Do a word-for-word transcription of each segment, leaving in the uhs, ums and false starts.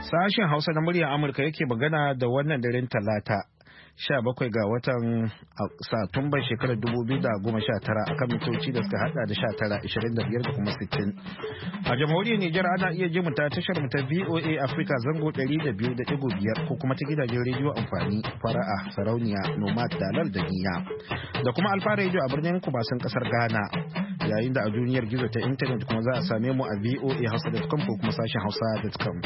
Sashen Hausa na muryar Amurka yake magana da wannan daren Talata, sha bakwai ga watan Satumban shekarar dubu biyu da goma sha tara akan mitoci da suka hada da sha tara, ashirin da biyar da kuma sittin. A jamhuriyar Nijar ana iya jin mu ta tashar mu ta V O A Africa zango ɗari da biyu da ɗigo biyar ko kuma ta gidajen rediyo amfani fara'a, sarauniya, nomad, dalal da niya. Da kuma alfa rediyo a birnin Kumasin kasar Ghana. Yayin da a duniyar gizo ta intanet kuma za a same mu a voa hausa dot com ko kuma sashen hausa dot com.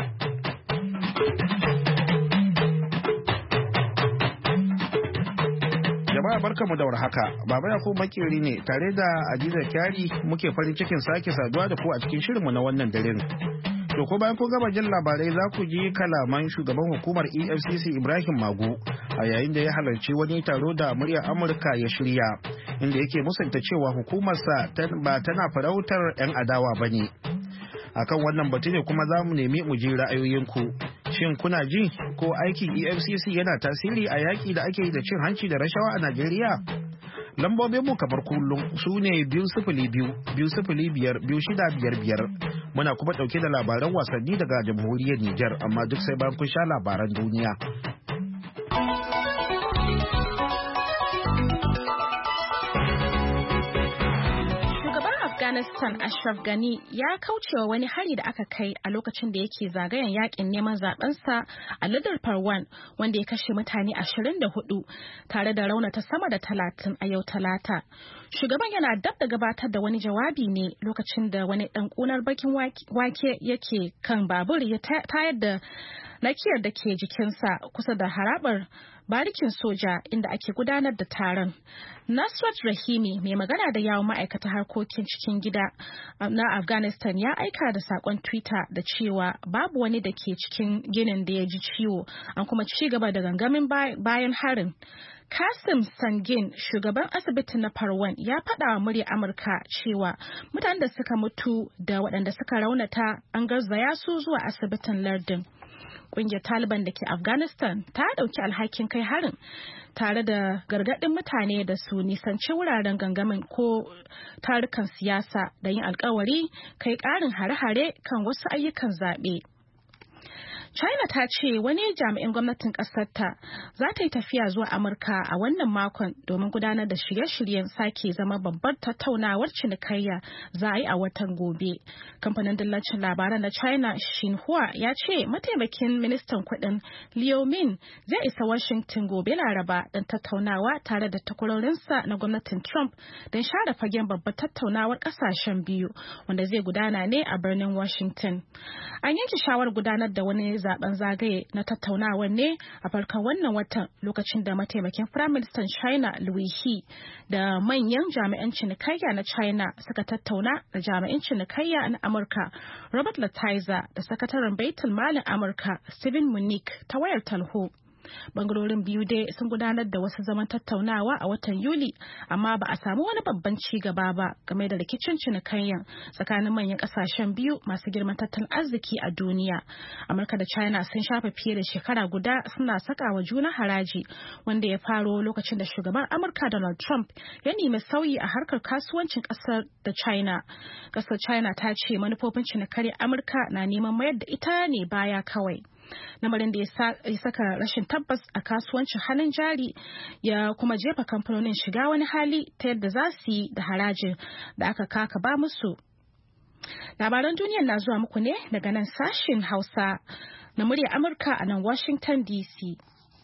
Jama'a barkamu da warhaka. Baba Yakubu Makeri ne tare da Adiza Kyari muke farin cikin sake saduwa da ku a cikin shirinmu na wannan daren. To ko bayan ko gaba jin labarai za ku ji kalaman shugaban hukumar E F C C Ibrahim Magu a yayin da ya halarci wani taro da muryar Amurka ya shirya, inda yake musanta cewa hukumarsa ba tana farautar 'yan adawa ba ne. Akan wannan batu ne kuma za mu nemi mu ji ra'ayoyinku. Shin kuna ji ko aikin E F C C yana tasiri a yaƙi da ake yi da cin hanci da rashawa a Najeriya? Lambobin mu kamar kullum su ne biyu sifili biyu, biyu sifili biyar, biyu shida biyar biyar. Muna kuma ɗauke da labaran wasanni daga jamhuriyar Nijar, amma duk sai bayan kun sha labaran duniya. Afghanistan Ashraf Ghani ya kaucewa wani hari da aka kai a lokacin da yake zagayen yakin neman zabensa a ladar Parwan, wanda ya kashe mutane ashirin da hudu tare da raunata sama da talatin a yau Talata. Shugaban yana dab da gabatar da wani jawabi ne lokacin da wani dan kunar bakin wake yake kan babur ya tayar da nakiyar da ke jikinsa kusa da harabar barikin soja inda ake gudanar da taron. Nasrat Rahimi, mai magana da yawon ma'aikata harkokin cikin gida na Afghanistan, ya aika da sakon Twitter da cewa babu wani da ke cikin ginin da ya ji ciwo, an kuma ci gaba da gangamin bayan harin. Kasim Sangin, shugaban asibitin na Parwan, ya faɗa wa muryar Amurka cewa mutanen da suka mutu da waɗanda suka raunata an garzaya su zuwa asibitin lardin. Ƙungiyar Taliban da ke Afghanistan ta ɗauki alhakin kai harin tare da gargaɗin mutane da su nisanci wuraren gangamin ko tarukan siyasa da yin alkawari kai ƙarin hare-hare kan wasu ayyukan zaɓe. China ta ce wani jami'in gwamnatin ƙasarta za ta yi tafiya zuwa Amurka a wannan makon domin gudanar da shirye-shiryen sake zama babbar tattaunawar cinikayya za a yi a watan gobe. Kamfanin dillacin labaran na China Xinhua ya ce mataimakin ministan kuɗin Liu Min zai isa Washington gobe Laraba don tattaunawa tare da takwarorinsa na gwamnatin Trump don share fagen babbar tattaunawar ƙasashen biyu wanda zai gudana ne a birnin Washington. An yanke shawarar gudanar da wani zaben zagaye na tattaunawar ne a farkon wannan watan lokacin da mataimakin firaministan China Liu He da manyan jami'an cinikayya na China suka tattauna da jami'an cinikayya na Amurka Robert Lighthizer da sakataren baitul malin Amurka Steven Mnuchin ta wayar talho. Bangarorin biyu dai sun gudanar da wasu zaman tattaunawa a watan Yuli, amma ba a samu wani babban ci gaba ba game da rikicin cinikayyan tsakanin manyan kasashen biyu masu girman tattalin arziki a duniya. Amurka da China sun shafe fiye da shekara guda suna saka wa juna haraji, wanda ya faro lokacin da shugaban Amurka Donald Trump ya nemi sauyi a harkar kasuwancin kasar da China. Kasar China ta ce manufofin cinikayyar Amurka na neman mayar da ita ne baya kawai. Lamarin da ya saka rashin tabbas a kasuwancin hannun jari ya kuma jefa kamfanonin shiga wani hali ta yadda za su yi da harajin da aka kaka ba musu. Labaran duniya na zuwa muku ne daga nan sashin Hausa na muryar Amurka a nan Washington D C.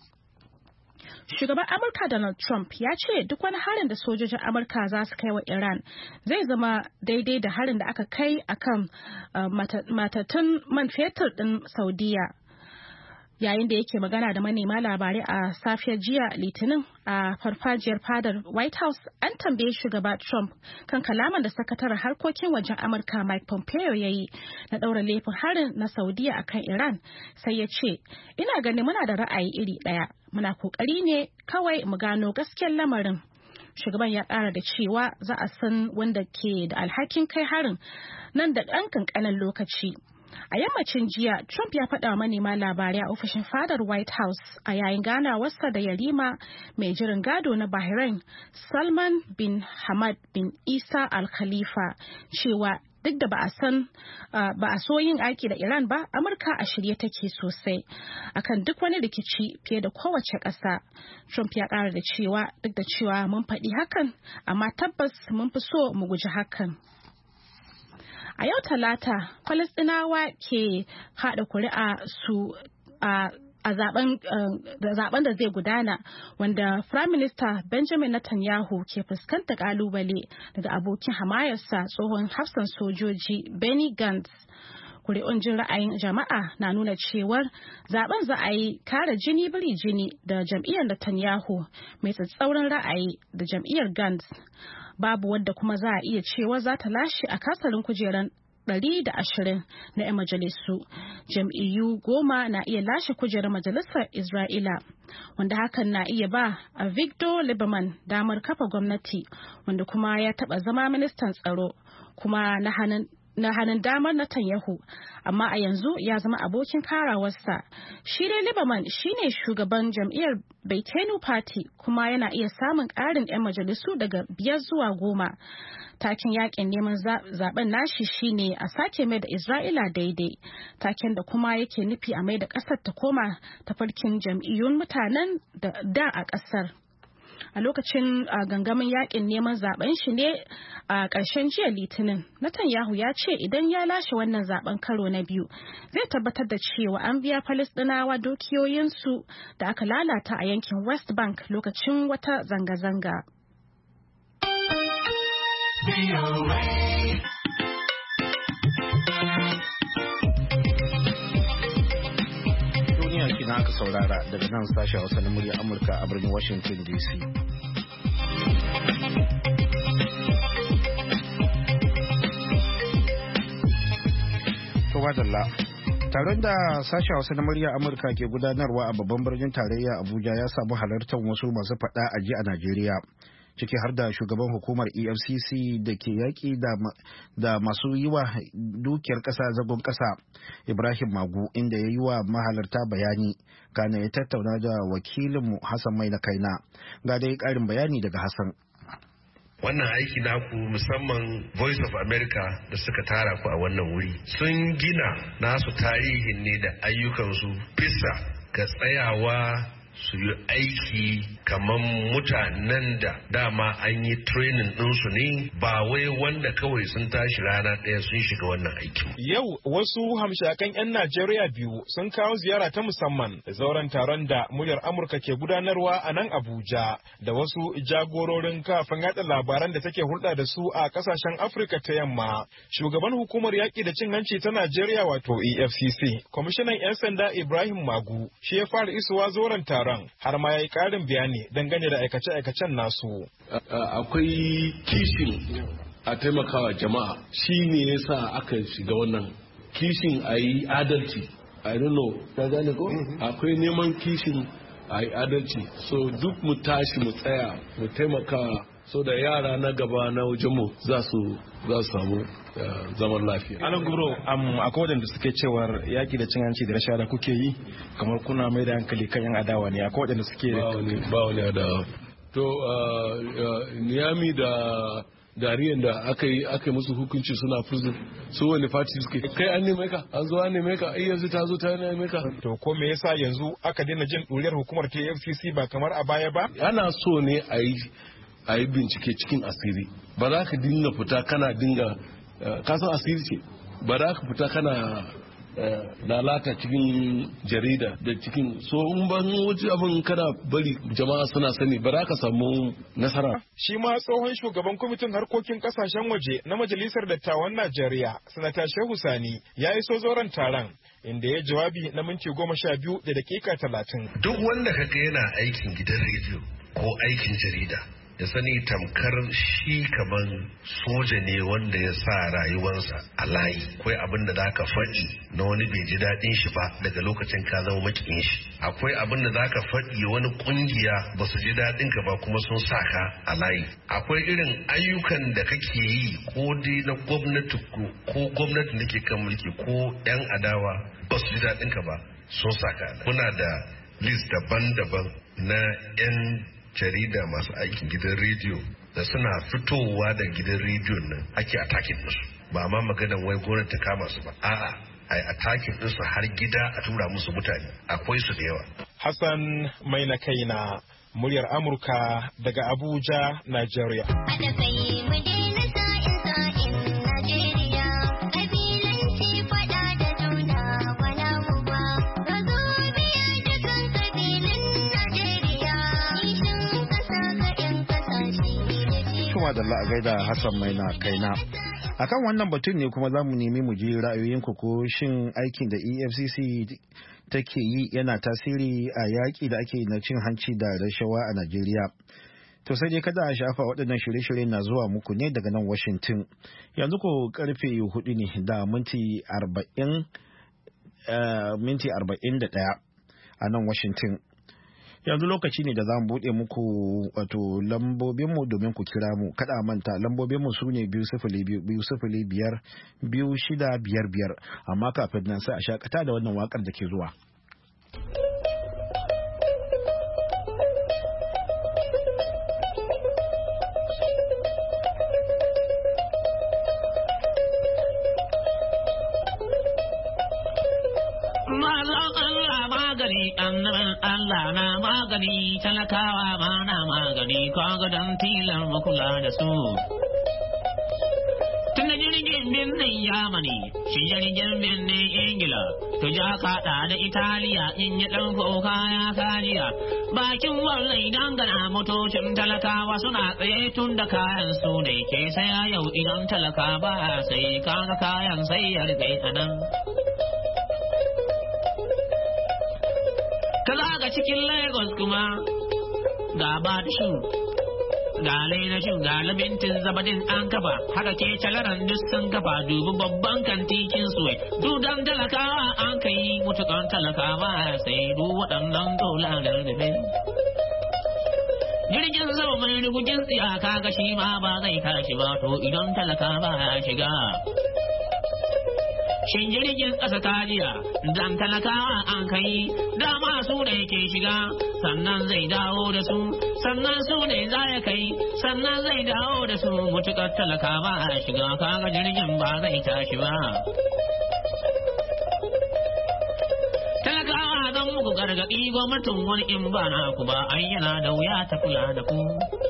Shugaban Amurka Donald Trump ya ce duk wani harin da sojojin Amurka za su kai wa Iran zai zama daidai da harin da aka kai akan uh, matatun man fetur ɗin Saudiya. Yayin da yake magana da manema labarai a safiyar jiya Litinin a farfajiyar fadar White House, an tambaye shugaba Trump kan kalaman da sakataren harkokin wajen Amurka Mike Pompeo ya yi na ɗaura laifin harin na Saudiya akan Iran, sai ya ce, "Ina ganin muna da ra'ayi iri ɗaya, muna kokari ne kawai mu gano gaskiyar lamarin." Shugaban ya ƙara da cewa za a san wanda ke da alhakin kai harin nan da ɗan ƙanƙanin lokaci. A yammacin jiya, Trump ya faɗa wa manema labarai a ofishin fadar White House a yayin ganawarsa da yarima mai jiran gado na Bahrain, Salman bin Hamad bin Isa Al Khalifa, cewa duk da ba a san ba a so yin aiki da Iran ba, Amurka a shirye take sosai akan duk wani rikici fiye da kowace ƙasa. Trump ya ƙara da cewa duk da cewa mun faɗi hakan, amma tabbas mun fi so mu guji hakan. A yau Talata, Falasɗinawa ke haɗa kuri'a su a a zaben da zai gudana, wanda Prime Minister Benjamin Netanyahu ke fuskanta kalubale daga abokin hamayarsa tsohon hafsan sojoji Benny Gantz. Kuri'un jin ra'ayin jama'a na nuna cewar zaben za a yi kare jini biri jini da jam'iyyar Netanyahu mai tsatsauran ra'ayi da jam'iyyar Gantz. Babu wadda kuma za a iya cewa za ta lashe a kasarin kujeran ɗari da ashirin na 'yan majalisu. Jam'iyyu goma na iya lashe kujerar majalisar Isra'ila, wanda hakan na iya ba Avigdor Lieberman damar kafa gwamnati, wanda kuma ya taɓa zama ministan tsaro kuma na hannun na hannun damar Netanyahu, amma a yanzu ya zama abokin karawarsa. Shi dai Lieberman shine shugaban jam'iyyar Beitenu Party kuma yana iya samun ƙarin 'yan majalisu daga biyar zuwa goma. Taken yakin neman zaben nashi shine a sake mai da Isra'ila daidai, taken da kuma yake nufi a mai da ƙasar ta koma tafarkin jam'iyyun mutanen da a ƙasar. A lokacin gangamin yakin neman zaben shi ne a ƙarshen jiya Litinin, Netanyahu ya ce idan ya lashe wannan zaben karo na biyu, zai tabbatar da cewa an biya Falasɗinawa dukiyoyinsu da aka lalata a yankin West Bank lokacin wata zanga-zanga. Duniya kina aka saurara daga nan sashen Hausa na murya Amurka a birnin Washington D C. To wadalla. Taron da sashen Hausa na murya Amurka ke gudanarwa a babban birnin tarayya Abuja ya samu halartar wasu masu faɗa a ji a Najeriya, ciki har da shugaban hukumar E F C C da ke yaƙi da masu yi wa dukiyar ƙasa zagon ƙasa, Ibrahim Magu, inda ya yi wa mahalarta bayani kana ya tattauna da wakilinmu Hassan Mai na kaina. Ga dai ƙarin bayani daga Hassan. Wannan aiki naku musamman Voice of America da suka tara ku a wannan wuri sun gina nasu tarihin ne da ayyukansu bisa ga tsayawa su yi aiki kamar mutanen da dama an yi training ɗinsu ne, ba wai wanda kawai sun tashi rana ɗaya sun shiga wannan aiki. Yau wasu hamshakan 'yan Najeriya biyu sun kawo ziyara ta musamman da zauren taron da muryar Amurka ke gudanarwa a nan Abuja, da wasu jagororin kafin yaɗa labaran da take hulɗa da su a ƙasashen Afirka ta yamma. Shugaban hukumar yaƙi da cin hanci ta Najeriya wato E F C C, kwamishinan 'yan sanda Ibrahim Magu, shi ya fara isowa zauren taron, har ma ya yi ƙarin bayani dangane da aikace-aikacen nasu. Akwai kishin a taimakawa jama'a, shi ne ya sa aka shiga wannan kishin a yi adalci. I don't know, ka gane ko? Akwai neman kishin a yi adalci. So duk mu tashi mu tsaya mu taimaka so da yara na gaba na wajenmu za su samu zaman lafiya. Alan Gubro, akwai wadanda suke cewar yaki da cin hanci da rashawa da kuke yi kamar kuna mai da hankali kan yan adawa ne, akwai wadanda suke ba wani adawa. To Niyami da Dariyan da aka yi aka musu hukunci suna prison, su wani fati suke kai an neme ka an zo an neme ka ai yanzu ta zo ta neme ka. To ko me yasa yanzu aka daina jin ɗuriyar hukumar T F C C ba kamar a baya ba? Ana so ne a yi a yi bincike cikin asiri, ba za ka dinga fita kana dinga kasan asiri ce, ba za ka fita kana lalata cikin jarida da cikin so in ban wuce abin kana bari jama'a suna sani ba za ka samu nasara. Shi ma tsohon shugaban kwamitin harkokin kasashen waje na majalisar dattawan Najeriya, Sanata Shehu Sani, ya iso zauren taron inda ya jawabi na minti goma sha biyu da dakika talatin. Duk wanda kaga yana aikin gidan rediyo ko aikin jarida, ya sani tamkar shi kaman soja ne wanda ya sa rayuwarsa a layi. Akwai abin da zaka faɗi na wani bai ji daɗin shi ba daga lokacin ka zama makiyin shi. Akwai abin da zaka faɗi wani kungiya ba su ji daɗin ka ba kuma sun sa ka a layi. Akwai irin ayyukan da kake yi ko dai na gwamnati ko gwamnati da ke kan mulki ko yan adawa ba su ji daɗin ka ba sun sa ka. Kuna da list daban-daban na yan jarida masu aikin gidan rediyo da suna fitowa da gidan rediyon nan ake attacking musu. ba ma maganan wai gwamnati ta kama su ba, a'a ai attacking ɗinsu har gida a tura musu mutane, akwai su da yawa. Hassan mai na kaina, muryar Amurka daga Abuja, Nigeria. Da Allah a gaida Hassan mai na kaina. Akan wannan batun ne kuma za mu nemi mu ji ra'ayoyinku ko shin aikin da E F C C take yi yana tasiri a yaƙi da ake na cin hanci da rashawa a Najeriya. To sai dai kada a shafa waɗannan shirye-shirye na zuwa muku ne daga nan Washington. Yanzu ko karfe hudu ne da minti arba'in minti arba'in da ɗaya a nan Washington. Yanzu lokaci ne da za mu buɗe muku wato lambobinmu domin ku kira mu. Kada manta lambobinmu su ne biyu sifili biyu biyu sifili biyar biyu shida biyar biyar. Amma kafin nan sai a shakata da wannan wakar da ke zuwa. Annaban Allah na magani, talakawa ma na magani, kaga don tilar makula da su. Tun da jirgin birnin Yamani, shi jirgin birnin Ingila, to ja kaɗa da Italiya in yi ɗan kuka ya kajiya. Bakin wallai dangana motocin talakawa suna tsaye tun da kayan su ne ke saya yau idan talaka ba sai kaga kayan sai ya rufe a nan. Kaza cikin Lagos kuma ga Badishin, ga Lainashin, ga Labintin Zabadin an kafa, haka ke calaran duk sun kafa dubi babban kantikin suwai. Dudan talakawa an kai mutukan talakawa sai du waɗannan dolarar da bai. Jirgin sama mai rigugin tsiyaka ga shi ma ba zai tashi ba to idan talakawa ya shiga. Shin jirgin ƙasa kajiya dan talakawa an kai dama su ne ke shiga sannan zai dawo da su sannan su ne za ya kai sannan zai dawo da su mutukar talakawa a shiga kaga jirgin ba zai tashi ba. Talakawa zan muku gargaɗi gwamnatin wani in ba na ku ba ai yana da wuya ta kula da ku.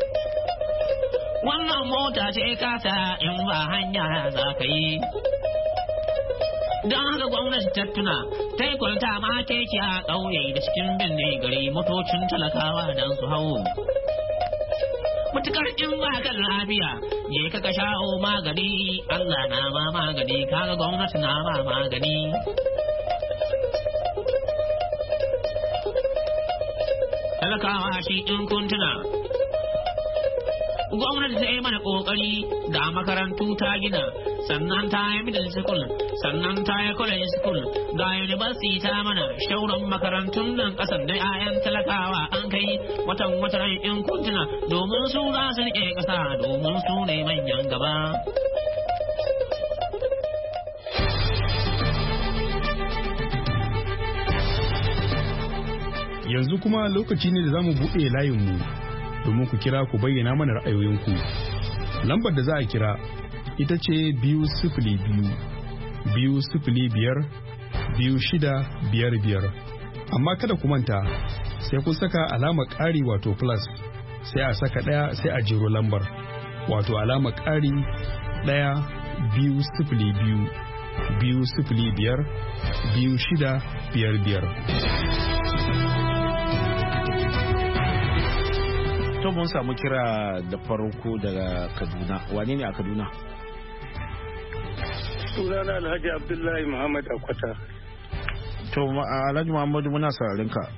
Wannan mota ce kasa in ba hanya za ka yi. Don haka gwamnati ta tuna ta yi kwalta ma keke a ƙauye da cikin binne gari motocin talakawa don su hau. Mutukar in ba kan lafiya je ka ka sha'o magani Allah na ma magani kaga gwamnati na ma magani. Talakawa shi in kun tuna gwamnati ta yi mana ƙoƙari ga makarantu ta gina sannan ta yi middle school sannan ta yi college school ga university ta mana shauran makarantun nan ƙasar da 'ya'yan talakawa an kai watan watan in kuntuna domin su za su riƙe ƙasa domin su ne manyan gaba. Yanzu kuma lokaci ne da za mu buɗe layinmu domin ku kira ku bayyana mana ra'ayoyinku. Lambar da za a kira ita ce biyu sifili biyu biyu sifili biyar biyu shida biyar biyar. Amma kada ku manta sai kun saka alamar ƙari wato plus sai a saka ɗaya sai a jero lambar wato alamar ƙari ɗaya biyu sifili biyu biyu sifili biyar biyu shida biyar biyar. To mun samu kira da farko daga Kaduna. Wane ne a Kaduna? Sunana Alhaji Abdullahi Muhammad Akwata. To Alhaji Muhammadu muna sararin ka.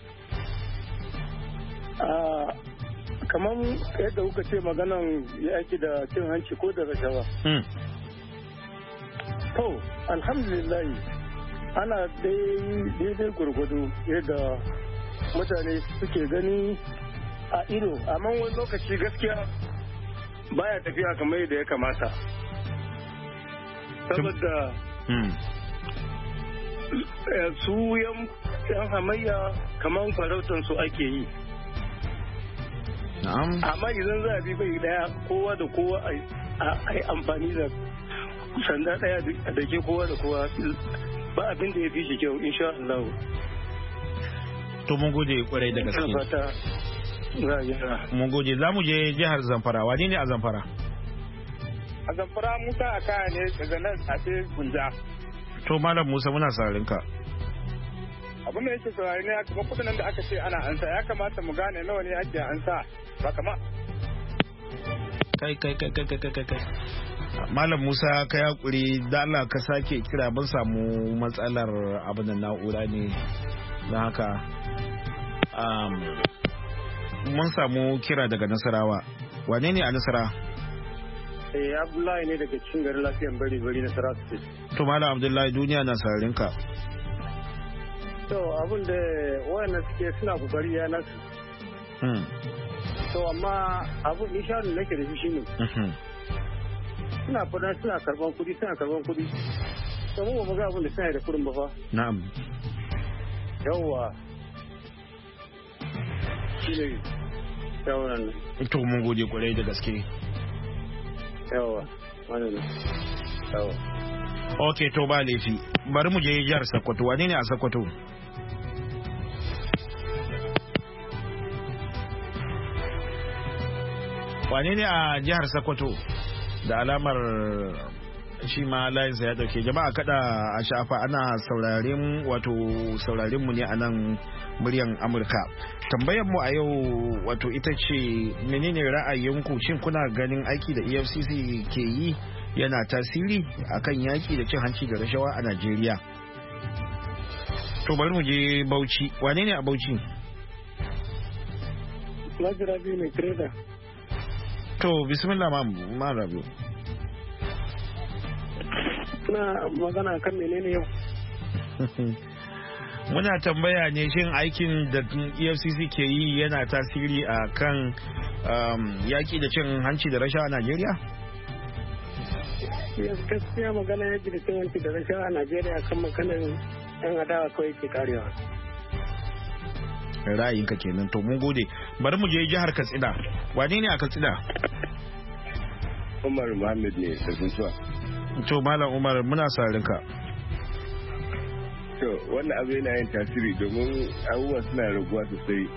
Ah, kamar yadda kuka ce maganan yaki da cin hanci ko da rashawa. Hmm. To, alhamdulillah ana daidai gurgudu yadda mutane suke gani a ido, amma wani lokaci gaskiya baya tafiya kamar yadda ya kamata. Saboda su yan hamayya kamar farautan su ake yi. Amma idan za a bi bai daya kowa da kowa a yi amfani da sanda ɗaya da ke kowa da kowa ba abin da ya fi shi kyau insha Allah. To mun gode kwarai da gaske. Mun gode za mu je jihar Zamfara. Wani ne a Zamfara? A Zamfara Musa a kaya ne daga nan a sai Gunja. To Malam Musa muna sararin ka. Abin da yake saurari ne kuma kudin da aka ce ana ansa ya kamata mu gane nawa ne ake ansa ba kama. Kai kai kai kai kai kai. Malam Musa ka yakuri da Allah ka sake kira mun samu matsalar abin da na'ura ne don haka mun samu kira daga Nasarawa. Wane ne a Nasara? Eh Abdullahi ne daga cikin garin lafiyan bari bari Nasarawa State. To Malam Abdullahi duniya na sararin ka. To abin da wayannan suke suna kokari ya nasu. To amma abin nishaɗin nake da shi shine. Suna fada suna karban kudi suna karban kudi. To mu ba ga abin da suna da kudin ba fa. Na'am. Yawwa. Shine yawan nan. To mun gode kwarai da gaske. Yawwa. Wannan. Yawwa. Okay to ba laifi. Bari mu je jihar Sokoto. Wane ne a Sokoto? Wane ne a jihar Sokoto? Da alamar shi ma layinsa ya dauke. Jama'a kada a shafa ana sauraren wato sauraren mu ne a nan muryan Amurka. Tambayar mu a yau wato ita ce menene ra'ayinku, shin kuna ganin aiki da E F C C ke yi yana tasiri akan yaki da cin hanci da rashawa a Najeriya? To bari mu je Bauchi. Wane ne a Bauchi? Rabi mai trader. To bismillah ma Rabi. Kuna magana kan menene yau? Muna tambaya ne shin aikin da E F C C ke yi yana tasiri a kan yaki da cin hanci da rashawa a Najeriya? Gaskiya magana yaki da cin hanci da rashawa a Najeriya kan maganan yan adawa kawai ke karewa. Ra'ayinka kenan, to mun gode. Bari mu je jihar Katsina. Wane ne a Katsina? Umar Muhammad ne da Guntuwa. To Malam Umar muna sarin ka. To wannan abu yana yin tasiri domin abubuwa suna raguwa sosai.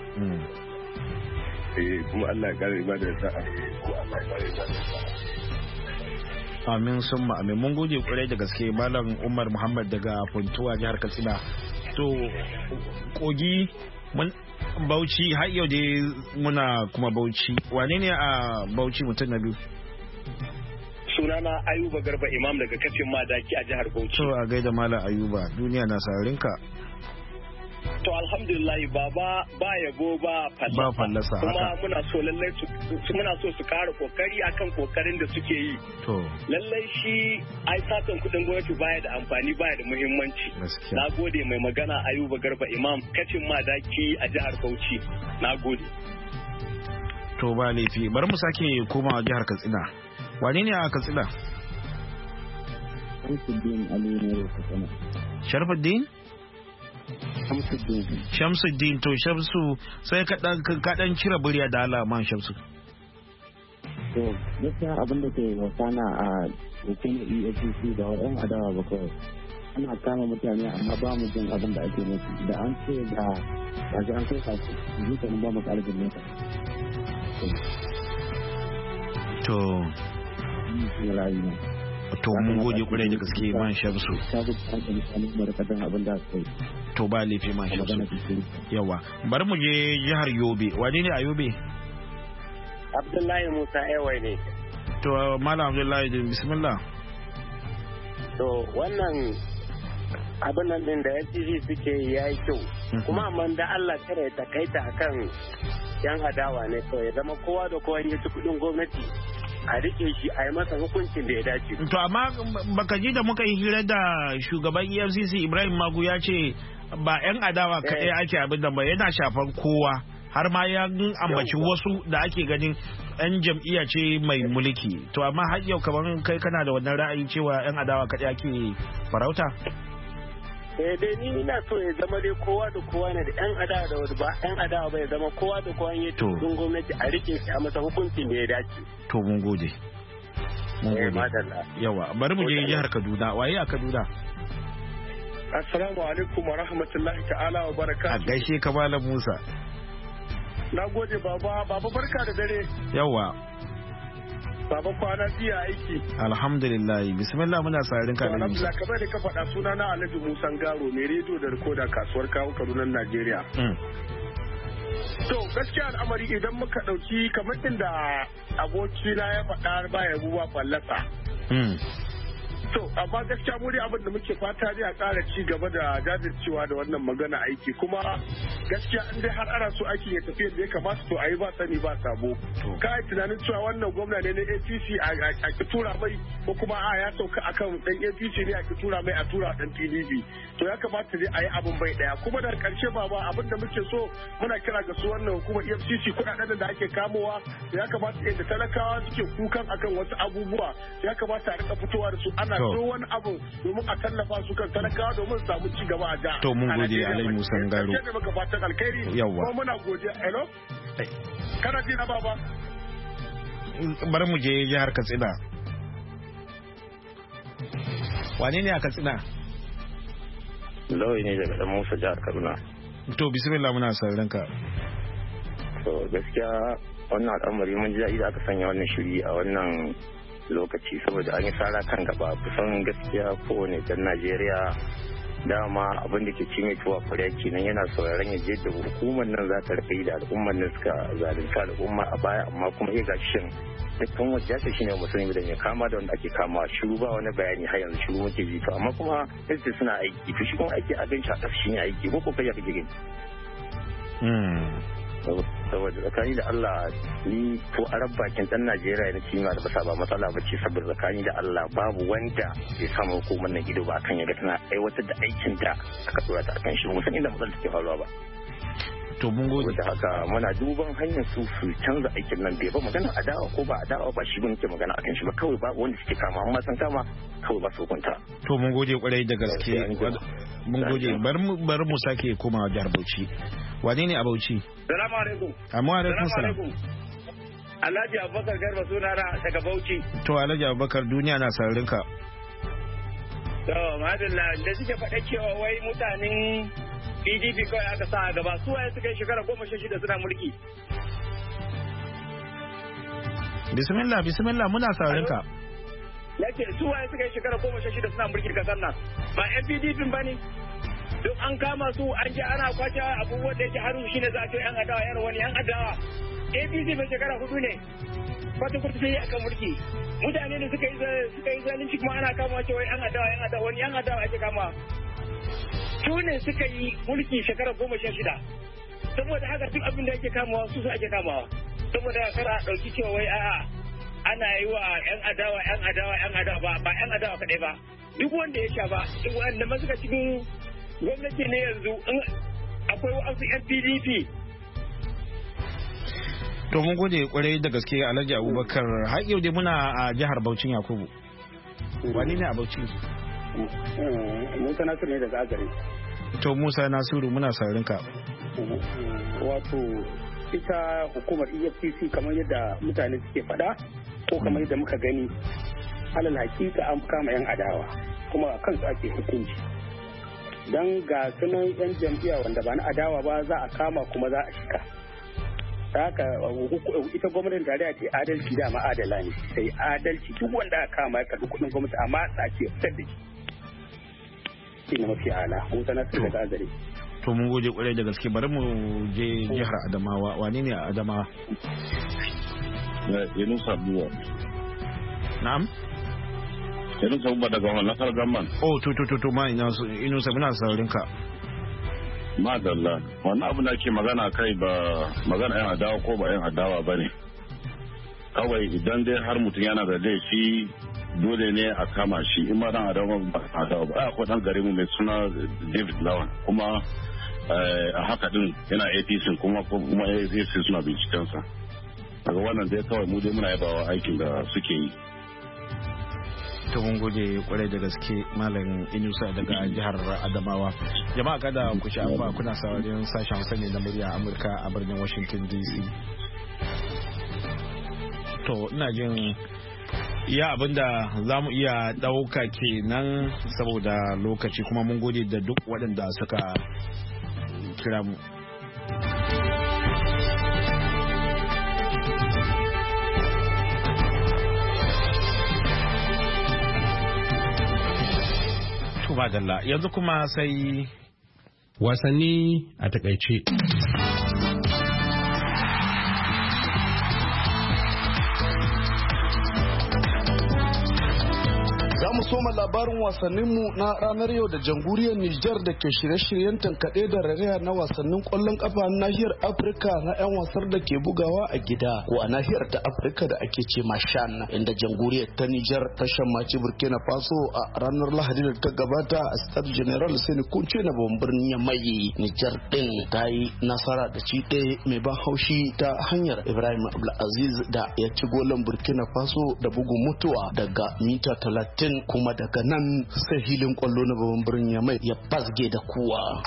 Eh kuma Allah ya kare ibada da sa'a. Allah ya kare ibada da sa'a. Amin summa amin. Mun gode kwarai da gaske Malam Umar Muhammad daga Funtuwa jihar Katsina. To Kogi mun Bauchi har yau dai muna kuma Bauchi. Wane ne a Bauchi mutum na biyu? Sunana Ayuba Garba Imam daga kafin Madaki a jihar Bauchi. To a gaida Malam Ayuba, duniya na sararinka. To alhamdulillah baba ba yabo ba fallasa. Ba fallasa haka. Kuma muna so lallai su muna so su kara kokari akan kokarin da suke yi. To. Lallai shi ai satan kudin gwamnati baya da amfani baya da muhimmanci. Na gode mai magana Ayuba Garba Imam kafin Madaki a jihar Bauchi. Na gode. To ba laifi bari mu sake komawa jihar Katsina. Wane ne a Katsina? Shamsuddin Ali ne Katsina. Sharfuddin? Shamsuddin. Shamsuddin to Shamsu sai ka dan ka dan cire buriya da alama Shamsu. To gaskiya abin da ke wakana a hukumar E F C C da wayan adawa ba kawai. Ana kama mutane amma ba mu jin abin da ake musu da an ce da ba an kai kasu zuwa ba mu kalbin ne. To to mun gode kurai da gaske man Shamsu. To ba laifi man Shamsu. Yawa bari mu je jihar Yobe. Wane ne a Yobe? Abdullahi Musa Ewai ne. To Malam Abdullahi bismillah. To wannan abin nan din da F T V suke yi yayi kyau. Kuma amma da Allah kare ta kaita akan yan adawa ne to ya zama kowa da kowa ya ci kudin gwamnati a rike shi a yi masa hukuncin da ya dace. To amma baka ji da muka yi hira da shugaban E F C C Ibrahim Magu ya ce ba yan adawa kaɗai ake abin da ba yana shafan kowa har ma ya ambaci wasu da ake ganin yan jam'iyya ce mai mulki. To amma har yau kaman kai kana da wannan ra'ayi cewa yan adawa kaɗai ake farauta? eh dai ni ina so ya zama dai kowa da kowa ne da yan adawa da wani ba yan adawa bai zama kowa da kowa ya cikin gwamnati a rike shi a masa hukuncin da ya dace. To mun gode. mun gode yawa bari mu je jihar Kaduna waye a Kaduna assalamu alaikum wa rahmatullahi ta'ala wa barakatuh a gaishe ka malam Musa na gode baba baba barka da dare yawa baba kwana biya aiki alhamdulillah bismillah muna sarin ka da Musa kamar da ka faɗa suna na Alhaji Musa Garo mai rediyo da rikoda kasuwar kawo Kaduna Najeriya to gaskiya al'amari idan muka ɗauki kamar inda abokina ya faɗa ba ya buwa fallasa to amma gaskiya mu dai abin da muke fata ne a ƙara ci gaba da jajircewa da wannan magana aiki kuma gaskiya in dai har ana so aikin ya tafi yadda ya kamata to a yi ba sani ba sabo ka yi tunanin cewa wannan gwamna ne na A P C a ki tura mai ko kuma a ya sauka akan dan A P C ne a ki tura mai a tura dan P D P to ya kamata dai a yi abin bai daya kuma da karshe baba abin da muke so muna kira ga su wannan hukumar E F C C kuɗaɗen da ake kamowa ya kamata yadda talakawa suke kukan akan wasu abubuwa ya kamata a rika fitowa da su ana so wani abu domin a tallafa su kan talakawa domin samu ci gaba a da. To mun gode Alhaji Musa Garo. Yadda muka fatan alkhairi. Yawwa. Kuma muna godiya. Hello? Kana ji na baba? Bari mu je jihar Katsina. Wane ne a Katsina? Lawai ne daga dan Musa jihar Kaduna. To bismillah muna sauraron ka. To gaskiya wannan al'amari mun ji da aka sanya wannan shiri a wannan lokaci saboda an yi tsara kan gaba kusan gaskiya kowane dan Najeriya dama abin da ke cinye tuwa kwarya kenan yana sauraron yaje da hukumar nan za ta rufe da al'ummar nan suka zalunta al'umma a baya amma kuma ya gashi shin dukkan wajen yasa shine musulmi da ya kama da wanda ake kama shiru ba wani bayani har yanzu shiru muke ji to amma kuma yadda suna aiki to shi kuma aiki a ganci a ƙasa shine aiki ko ko kai ya kake gani saboda tsakani da Allah ni ko arab bakin dan Najeriya na cima da basa ba matsala ba ce saboda tsakani da Allah babu wanda bai samu hukumar nan ido ba akan yaga tana aiwatar da aikin da aka dora ta akan shi musan inda matsalar take faruwa ba to mun gode da haka muna duban hanyar su su canza aikin nan bai ba magana adawa ko ba adawa ba shi ke magana akan shi ba kawai ba wanda suke kama amma san kama kawai ba su hukunta to mun gode kwarai da gaske mun gode bar mu bar mu sake komawa jihar Bauchi wane ne a Bauchi salamu alaikum amma alaikum salam Alhaji Abubakar Garba sunana daga Bauchi to Alhaji Abubakar duniya na sararin ka to madalla da suke faɗa cewa wai mutanen P D P kawai aka sa a gaba su waye suka yi shekara goma sha shida suna mulki bismillah bismillah muna sararin ka yake su waye suka yi shekara goma sha shida suna mulki kasar nan ba yan P D P ba ne duk an kama su an ji ana kwace abubuwan da yake haru shine za a ce yan adawa yan wani yan adawa A P C mai shekara hudu ne kwata kwata sai akan mulki mutane ne suka yi suka yi zalunci kuma ana kama cewa yan adawa yan adawa wani yan adawa ake kama su ne suka yi mulki shekara goma sha shida saboda haka duk abin da ake kamawa su su ake kamawa saboda kar a dauki cewa wai a'a ana yi wa yan adawa yan adawa yan adawa ba ba yan adawa kadai ba duk wanda ya sha ba duk wanda ma suka cikin gwamnati ne yanzu akwai wasu yan P D P to mun gode kwarai da gaske Alhaji Abubakar har yau dai muna a jihar Bauchi Yakubu wani ne a Bauchi Musa Nasiru ne daga Azare to Musa Nasiru muna saurin ka wato ita hukumar E F C C kamar yadda mutane suke faɗa ko kamar yadda muka gani alal hakika an kama yan adawa kuma a kansu ake hukunci dan ga sunan yan jam'iyya wanda ba na adawa ba za a kama kuma za a shika haka ita gwamnatin tarayya ce adalci da ma adala ne sai adalci duk wanda aka kama ya karbi kudin gwamnati amma tsake fitar da shi shine mafi ala mun sanar da daga azare to mun gode kwarai da gaske bari mu je jihar Adamawa wane ne a Adamawa Yunusa Buwa na'am Yunusa Buwa daga wannan nasar gamman oh to to to to ma Yunusa muna saurin ka madalla wannan abu da ke magana kai ba magana yan adawa ko ba yan adawa ba ne kawai idan dai har mutum yana da laifi dole ne a kama shi in ma dan adawa ba adawa ba akwai dan gari mu mai suna David Lawan kuma a haka din yana A P C kuma kuma A P C suna binciken sa daga wannan dai kawai mu dai muna yabawa aikin da suke yi to mun gode kwarai da gaske malam Inusa daga jihar Adamawa jama'a kada ku shafa kuna sauraron sashen Hausa ne na murya Amurka a birnin Washington D C to ina jin iya abinda za mu iya ɗauka kenan saboda lokaci, kuma mun gode da duk waɗanda suka kira mu. Madalla yanzu kuma sai wasanni a takaice. mu soma labarin wasanninmu na ranar yau da jamhuriyar Nijar da ke shirye-shiryen tankaɗe da rariya na wasannin ƙwallon ƙafa na nahiyar Afirka na 'yan wasar da ke bugawa a gida ko a nahiyar ta Afirka da ake ce Shan, inda jamhuriyar ta Nijar ta shammaci Burkina Faso a ranar Lahadi da ta gabata a Stade General Sani Kunce na babban birnin Yamai. Nijar din ta yi nasara da ci ɗaya mai ban haushi ta hanyar Ibrahim Abdulaziz da ya ci golan Burkina Faso da bugun mutuwa daga mita talatin, kuma daga nan sai hilin kwallo na babban birnin Yamai ya basge da kuwa.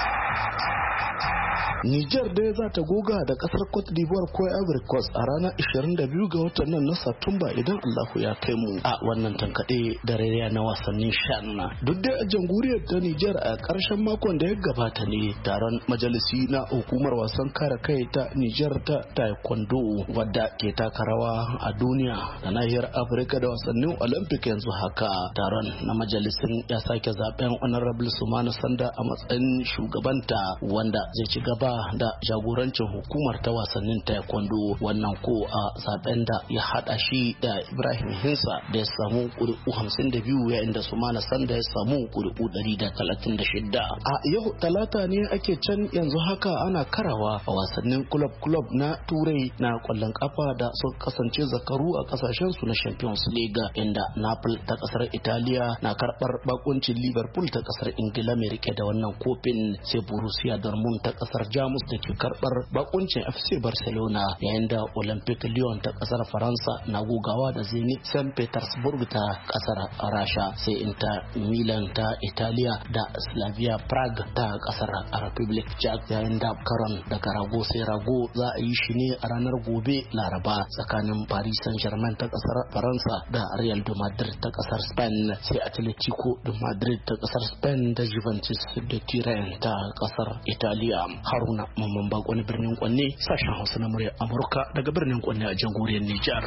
Nijar dai za ta goga da kasar Cote d'Ivoire ko Ivory Coast a ranar ishirin da biyu ga watan nan na Satumba idan Allahu ya kai mu a wannan tankaɗe da rariya na wasannin Shan. Duk da a jamhuriyar ta Nijar a ƙarshen makon da ya gabata ne taron majalisi na hukumar wasan kare kai ta Nijar ta Taekwondo wadda ke taka rawa a duniya da nahiyar Afirka da wasannin Olympic yanzu haka. Taron na majalisin ya sake zaben Honorable Sumana Sanda a matsayin shugabanta wanda zai ci gaba da jagorancin hukumar ta wasannin taekwondo, wannan ko a zaben da ya hada shi da Ibrahim Hinsa da ya samu ƙuri'u hamsin da biyu yayin da Sumana Sanda ya samu ƙuri'u ɗari da talatin da shida. A yau talata ne ake can yanzu haka ana karawa a wasannin club club na turai na kwallon kafa da su kasance zakaru a kasashen su na Champions League, inda Napoli ta kasar Italiya na karbar bakuncin Liverpool ta kasar Ingila mai rike da wannan kofin, sai Borussia Dortmund ta kasar Jamus da ke karbar bakuncin F C Barcelona, yayin da Olympique Lyon ta kasar Faransa na gogawa da Zenit Saint Petersburg ta kasar Rasha, sai Inter Milan ta Italiya da Slavia Prague ta kasar Republic Czech, yayin da karon daga rago sai rago za a yi shi ne a ranar gobe Laraba tsakanin Paris Saint-Germain ta kasar Faransa da Real de Madrid ta kasar Spain, sai Atletico de Madrid ta kasar Spain da Juventus de Turin ta kasar Italiya. Haruna Mamman Bako na birnin Kwanne, sashen Hausa na muryar Amurka daga birnin Kwanne a jamhuriyar Nijar.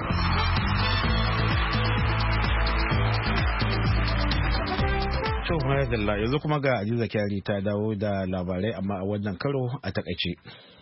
Yanzu kuma ga Ajiza Kyari ta dawo da labarai amma a wannan karo a takaice.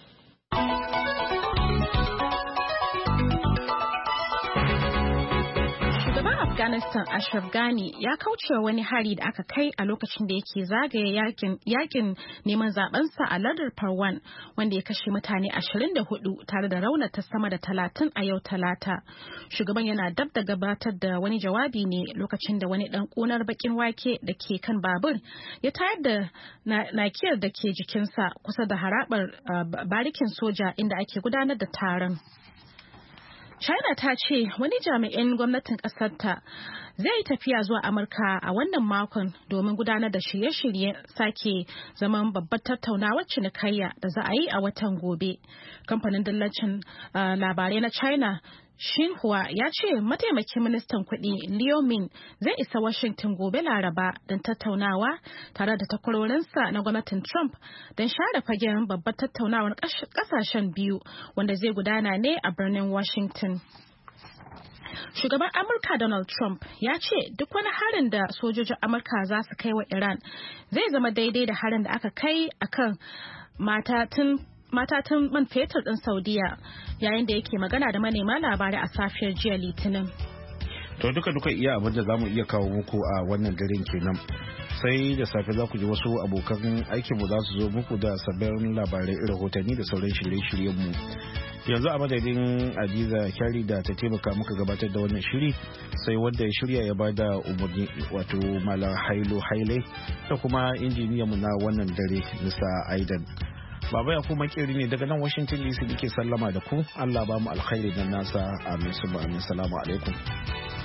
Afghanistan Ashraf Ghani ya kaucewa wani hari da aka kai a lokacin da yake zagaye yakin, yakin neman zabensa a lardar Parwan, wanda ya kashe mutane ashirin da hudu tare da raunata sama da talatin a yau Talata. Shugaban yana dab da gabatar da wani jawabi ne lokacin da wani dan kunar bakin wake da ke kan babur ya tayar da nakiyar da ke jikinsa kusa da harabar uh, barikin soja inda ake gudanar da taron. China ta ce wani jami'in gwamnatin ƙasarta zai tafiya zuwa Amurka a wannan makon domin gudanar da shirye-shirye sake zaman babbar tattaunawar cinikayya da za a yi a watan gobe. Kamfanin dillacin uh, labarai na China Xinhua ya ce mataimakin ministan kuɗi Liu Min zai isa Washington gobe Laraba don tattaunawa tare da takwarorinsa na gwamnatin Trump don share fagen babbar tattaunawar ƙasashen biyu wanda zai gudana ne a birnin Washington. Shugaban Amurka Donald Trump ya ce duk wani harin da sojojin Amurka za su kai wa Iran zai zama daidai da harin da aka kai akan mata tun matatan man fetur ɗin Saudiya yayin da yake magana da manema labarai a safiyar jiya Litinin. To duka duka iya abin da za mu iya kawo muku a wannan daren kenan. Sai da safe za ku ji wasu abokan aikinmu za su zo muku da sabbin labarai, rahotanni da sauran shirye-shiryen mu. Yanzu a madadin Adiza Kyari da ta taimaka muka gabatar da wannan shiri, sai wanda ya shirya ya bada umarni wato Malam Hailo Haile da kuma injiniyan mu na wannan dare Mista Aidan. Baba ya kuma kiri ne daga nan Washington D C da ke sallama da ku. Allah ba mu alkhairi nan nasa. Amin. Salamu alaikum.